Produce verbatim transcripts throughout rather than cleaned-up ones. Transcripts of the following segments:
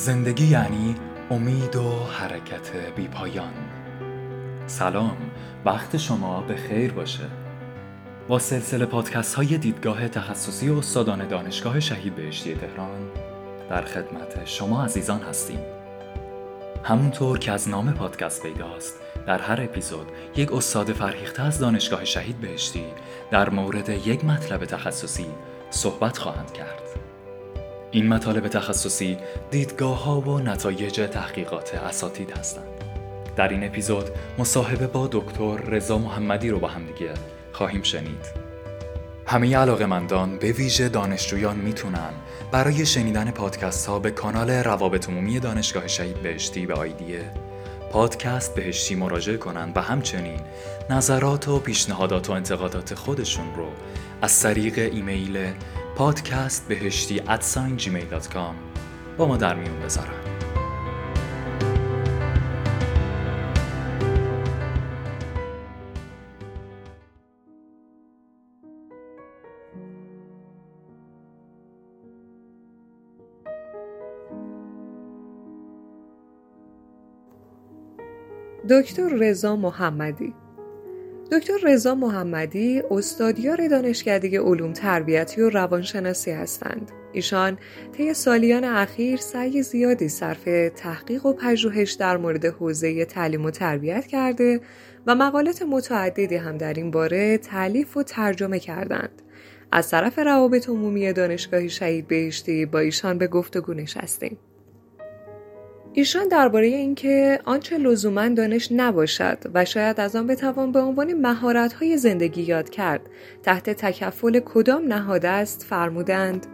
زندگی یعنی امید و حرکت بی پایان. سلام، وقت شما به خیر باشه. با سلسله پادکست های دیدگاه تخصصی استادان دانشگاه شهید بهشتی تهران در خدمت شما عزیزان هستیم. همونطور که از نام پادکست پیداست، در هر اپیزود یک استاد فرهیخته از دانشگاه شهید بهشتی در مورد یک مطلب تخصصی صحبت خواهند کرد. این مطالب تخصصی دیدگاه‌ها و نتایج تحقیقات اساتید هستند. در این اپیزود مصاحبه با دکتر رضا محمدی رو با هم دیگه خواهیم شنید. همه علاقه‌مندان به ویژه دانشجویان میتونن برای شنیدن پادکست ها به کانال روابط عمومی دانشگاه شهید بهشتی به آیدی پادکست بهشتی مراجعه کنن و همچنین نظرات و پیشنهادات و انتقادات خودشون رو از طریق ایمیل پادکست بهشتی ات جیمیل دات کام با ما در میون بذارن. دکتر رضا محمدی دکتر رضا محمدی استادیار دانشکده علوم تربیتی و روانشناسی هستند. ایشان طی سالیان اخیر سعی زیادی صرف تحقیق و پژوهش در مورد حوزه تعلیم و تربیت کرده و مقالات متعددی هم در این باره تالیف و ترجمه کردند. از طرف روابط عمومی دانشگاه شهید بهشتی با ایشان به گفتگو نشستیم. ایشان درباره اینکه آنچه لزوماً دانش نباشد و شاید از آن بتوان به عنوان مهارت‌های زندگی یاد کرد تحت تکفل کدام نهاد است فرمودند: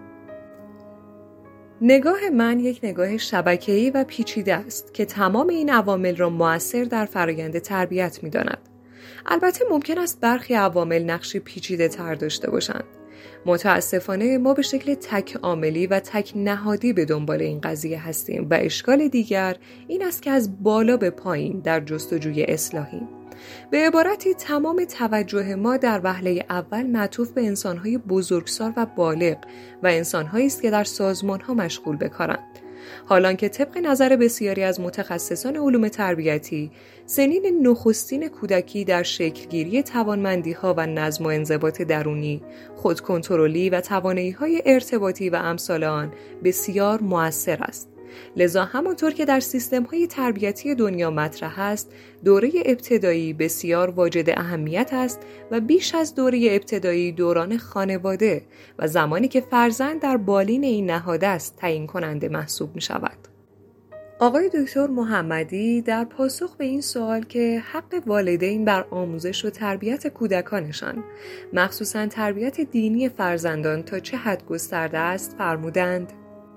نگاه من یک نگاه شبکه‌ای و پیچیده است که تمام این عوامل را مؤثر در فرآیند تربیت می‌داند. البته ممکن است برخی عوامل نقشی پیچیده تر داشته باشند. متاسفانه ما به شکل تک عاملی و تک نهادی به دنبال این قضیه هستیم و اشکال دیگر این است که از بالا به پایین در جستجوی اصلاحیم. به عبارتی تمام توجه ما در وهله اول معطوف به انسان‌های بزرگسال و بالغ و انسان‌هایی است که در سازمان‌ها مشغول به کارند. حالان که طبق نظر بسیاری از متخصصان علوم تربیتی، سنین نخستین کودکی در شکلگیری توانمندی‌ها و نظم و انضباط درونی، خودکنترلی و توانایی‌های ارتباطی و امثال آن بسیار مؤثر است. لذا همانطور که در سیستم‌های تربیتی دنیا مطرح است، دوره ابتدایی بسیار واجد اهمیت است و بیش از دوره ابتدایی دوران خانواده و زمانی که فرزند در بالین این نهاد است تعیین کننده محسوب می‌شود. آقای دکتر محمدی در پاسخ به این سوال که حق والدین بر آموزش و تربیت کودکانشان، مخصوصاً تربیت دینی فرزندان تا چه حد گسترده است، فرمودند: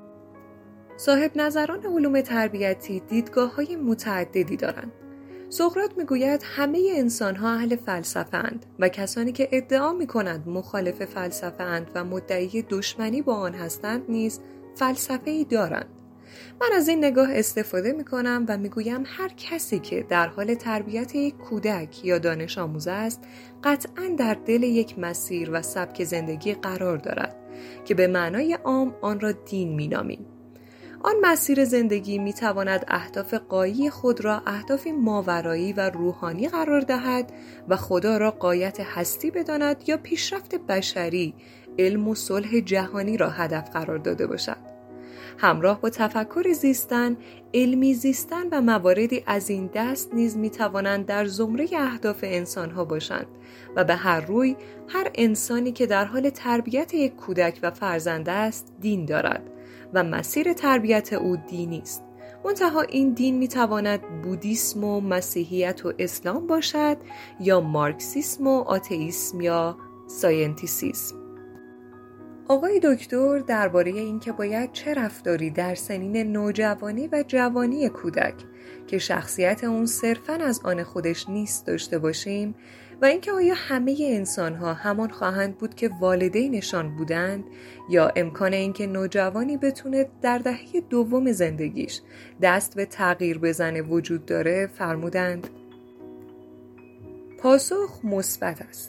صاحب نظران علوم تربیتی دیدگاه‌های متعددی دارند. سقراط می‌گوید همه انسان‌ها اهل فلسفه اند و کسانی که ادعا می‌کنند مخالف فلسفه اند و مدعی دشمنی با آن هستند نیز فلسفه‌ای دارند. من از این نگاه استفاده می‌کنم و می‌گویم هر کسی که در حال تربیت یک کودک یا دانش آموز است، قطعاً در دل یک مسیر و سبک زندگی قرار دارد که به معنای عام آن را دین می‌نامیم. آن مسیر زندگی می تواند اهداف غایی خود را اهدافی ماورایی و روحانی قرار دهد و خدا را غایت هستی بداند یا پیشرفت بشری، علم و صلح جهانی را هدف قرار داده باشد. همراه با تفکر زیستن، علمی زیستن و مواردی از این دست نیز می توانند در زمره اهداف انسان‌ها باشند و به هر روی هر انسانی که در حال تربیت یک کودک و فرزند است دین دارد و مسیر تربیت او دینی است. منتها این دین میتواند بودیسم و مسیحیت و اسلام باشد یا مارکسیسم و آتئیسم یا ساینتیسیسم. آقای دکتر درباره اینکه باید چه رفتاری در سنین نوجوانی و جوانی کودک که شخصیت اون صرفاً از آن خودش نیست داشته باشیم و اینکه آیا همه انسان‌ها همان خواهند بود که والدینشان بودند یا امکان اینکه نوجوانی بتونه در دهه دوم زندگیش دست به تغییر بزنه وجود داره، فرمودند: پاسخ مثبت است.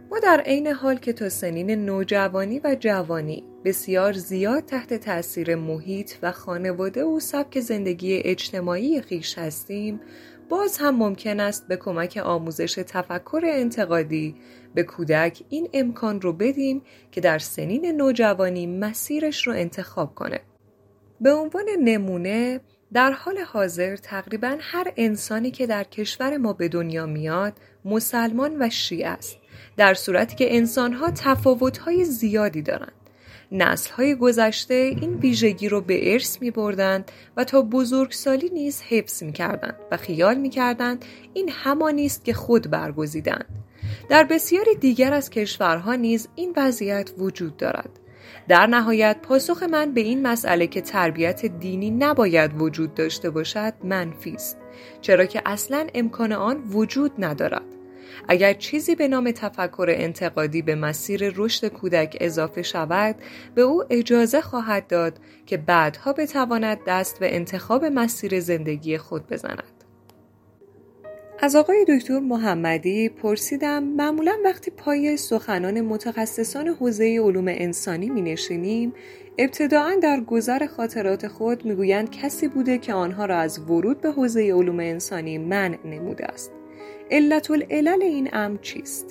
ما در عین حال که تا سنین نوجوانی و جوانی بسیار زیاد تحت تأثیر محیط و خانواده و سبک زندگی اجتماعی خویش هستیم، باز هم ممکن است به کمک آموزش تفکر انتقادی به کودک این امکان رو بدیم که در سنین نوجوانی مسیرش رو انتخاب کنه. به عنوان نمونه، در حال حاضر تقریباً هر انسانی که در کشور ما به دنیا میاد مسلمان و شیعه است، در صورتی که انسان‌ها تفاوت‌های زیادی دارند. نسل‌های گذشته این ویژگی رو به ارث می‌بردند و تا بزرگسالی نیز حفظ می‌کردند و خیال می‌کردند این همانی است که خود برگزیدند. در بسیاری دیگر از کشورها نیز این وضعیت وجود دارد. در نهایت پاسخ من به این مسئله که تربیت دینی نباید وجود داشته باشد منفی است، چرا که اصلاً امکان آن وجود ندارد. اگر چیزی به نام تفکر انتقادی به مسیر رشد کودک اضافه شود، به او اجازه خواهد داد که بعدها بتواند دست به انتخاب مسیر زندگی خود بزند. از آقای دکتر محمدی پرسیدم معمولاً وقتی پای سخنان متخصصان حوزه علوم انسانی می نشینیم، ابتداعاً در گذر خاطرات خود می گویند کسی بوده که آنها را از ورود به حوزه علوم انسانی منع نموده است. علت العلل این امر چیست؟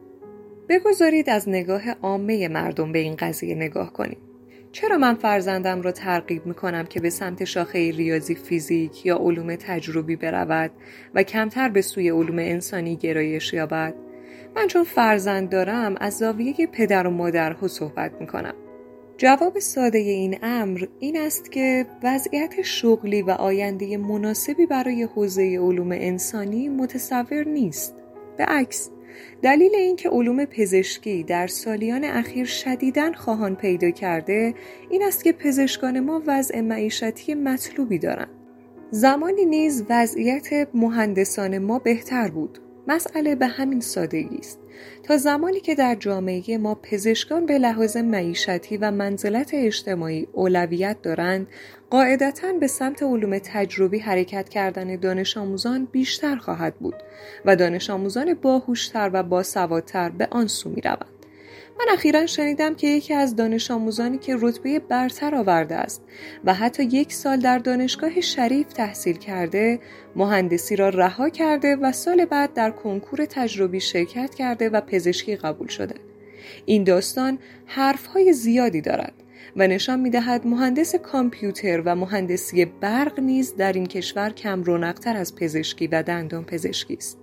بگذارید از نگاه عامه مردم به این قضیه نگاه کنیم. چرا من فرزندم را ترغیب می‌کنم که به سمت شاخه ریاضی، فیزیک یا علوم تجربی برود و کمتر به سوی علوم انسانی گرایش یابد؟ من چون فرزند دارم از زاویه پدر و مادرها صحبت می‌کنم. جواب ساده این امر این است که وضعیت شغلی و آینده مناسبی برای حوزه علوم انسانی متصور نیست. به عکس، دلیل این که علوم پزشکی در سالیان اخیر شدیداً خواهان پیدا کرده این است که پزشکان ما وضع معیشتی مطلوبی دارند. زمانی نیز وضعیت مهندسان ما بهتر بود. مسئله به همین سادگی است. تا زمانی که در جامعه ما پزشکان به لحاظ معیشتی و منزلت اجتماعی اولویت دارند، قاعدتاً به سمت علوم تجربی حرکت کردن دانش آموزان بیشتر خواهد بود و دانش آموزان باهوشتر و باسوادتر به آن سو می روند. من اخیراً شنیدم که یکی از دانش آموزانی که رتبه برتر آورده است و حتی یک سال در دانشگاه شریف تحصیل کرده، مهندسی را رها کرده و سال بعد در کنکور تجربی شرکت کرده و پزشکی قبول شده. این داستان حرفهای زیادی دارد و نشان می‌دهد مهندس کامپیوتر و مهندسی برق نیز در این کشور کم رونق‌تر از پزشکی و دندان پزشکی است.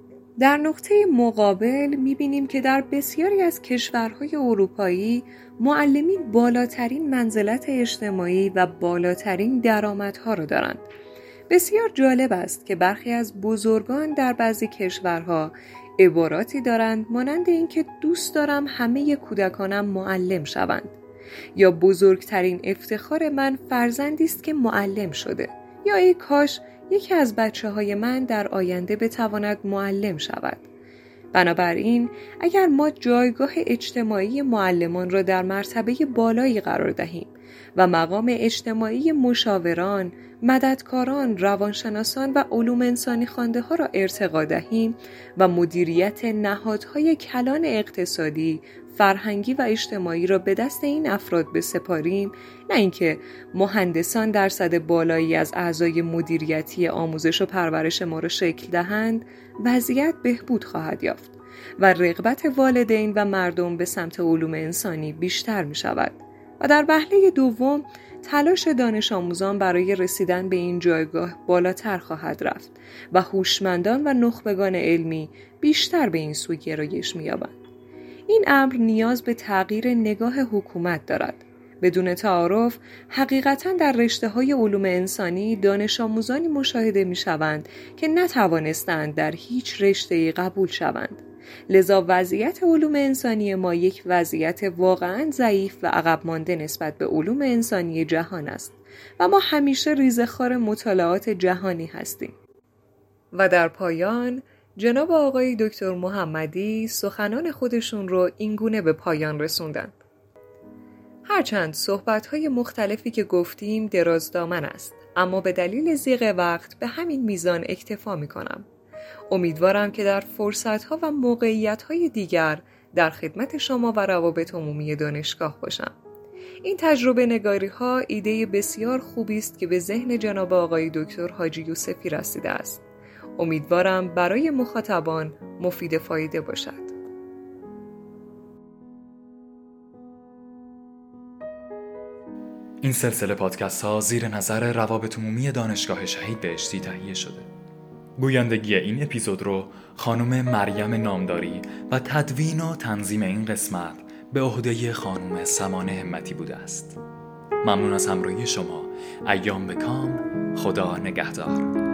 در نقطه مقابل می‌بینیم که در بسیاری از کشورهای اروپایی معلمین بالاترین منزلت اجتماعی و بالاترین درآمدها را دارند. بسیار جالب است که برخی از بزرگان در بعضی کشورها عباراتی دارند مانند اینکه دوست دارم همه کودکانم معلم شوند، یا بزرگترین افتخار من فرزندی است که معلم شده، یا ای کاش یکی از بچه های من در آینده بتواند معلم شود. بنابراین اگر ما جایگاه اجتماعی معلمان را در مرتبه بالایی قرار دهیم و مقام اجتماعی مشاوران، مددکاران، روانشناسان و علوم انسانی خوانده ها را ارتقا دهیم و مدیریت نهادهای کلان اقتصادی، فرهنگی و اجتماعی را به دست این افراد بسپاریم، نه اینکه مهندسان درصد بالایی از اعضای مدیریتی آموزش و پرورش ما را شکل دهند، وضعیت بهبود خواهد یافت و رغبت والدین و مردم به سمت علوم انسانی بیشتر می شود. و در وهله دوم تلاش دانش آموزان برای رسیدن به این جایگاه بالاتر خواهد رفت و هوشمندان و نخبگان علمی بیشتر به این سو گرایش می‌یابند. این امر نیاز به تغییر نگاه حکومت دارد. بدون تعارف، حقیقتاً در رشته‌های علوم انسانی دانش آموزانی مشاهده می‌شوند که نتوانستند در هیچ رشته‌ای قبول شوند. لذا وضعیت علوم انسانی ما یک وضعیت واقعاً ضعیف و عقب مانده نسبت به علوم انسانی جهان است و ما همیشه ریزه‌خوار مطالعات جهانی هستیم. و در پایان جناب آقای دکتر محمدی سخنان خودشون رو اینگونه به پایان رسوندند. هرچند صحبت‌های مختلفی که گفتیم درازدامن است، اما به دلیل ضیق وقت به همین میزان اکتفا می‌کنم. امیدوارم که در فرصت‌ها و موقعیت‌های دیگر در خدمت شما و روابط عمومی دانشگاه باشم. این تجربه نگاری ها ایده بسیار خوبی است که به ذهن جناب آقای دکتر حاجی یوسفی رسیده است. امیدوارم برای مخاطبان مفید فایده باشد. این سلسله پادکست ها زیر نظر روابط عمومی دانشگاه شهید بهشتی تهیه شده. گویندگی این اپیزود رو خانم مریم نامداری و تدوین و تنظیم این قسمت به عهده خانم سمانه همتی بوده است. ممنون از همراهی شما. ایام به کام. خدا نگهدار.